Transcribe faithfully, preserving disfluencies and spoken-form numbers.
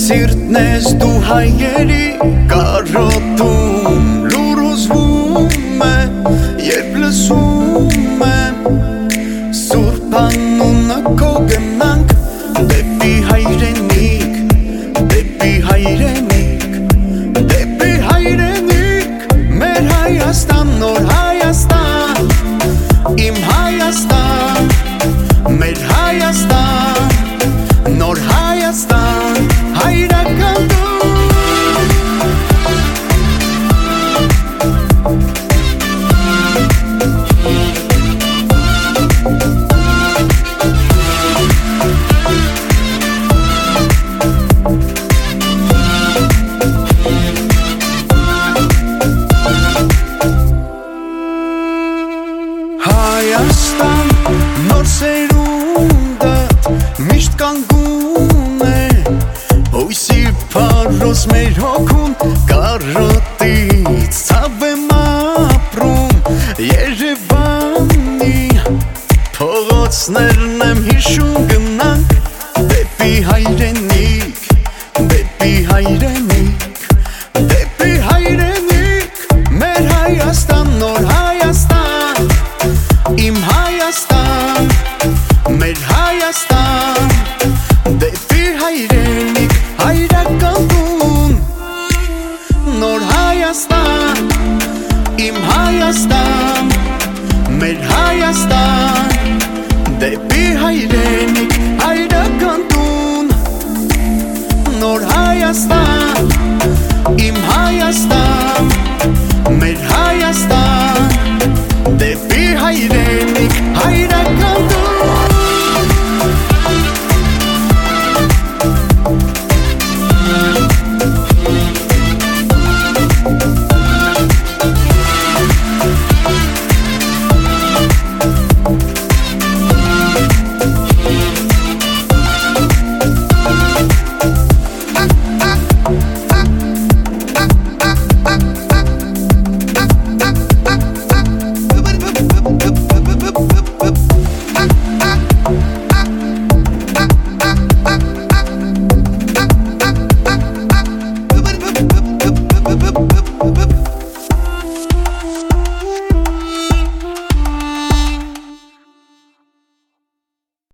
Սիրտն ես դու հայերի կարոտում լուրոզվում է, երբ լսում եմ Սուրբ անունը քո գնանք դեպի հայրենիք, դեպի հայրենիք, դեպի հայրենիք, մեր Հայաստան, նոր Հայաստան, իմ Հայաստան, մեր Հայաստան, նոր Հայաստան, հայրական դու Հայաստան, նոր սերունդդ միշտ կանգուն է Հույսի փարոս մեր հոգուն կարոտից ցավ եմ ապրում Երևանի փողոցներն եմ հիշում գնանք դեպի հայրենիք, դեպի հայրենիք, դեպի հայրենիք, մեր Հայաստան, նոր Հայաստան Իմ Հայաստան, մեր Հայաստան, դեպի հայրենիք, հայրական տուն Նոր Հայաստան, իմ Հայաստան, մեր Հայաստան, դեպի հայրենիք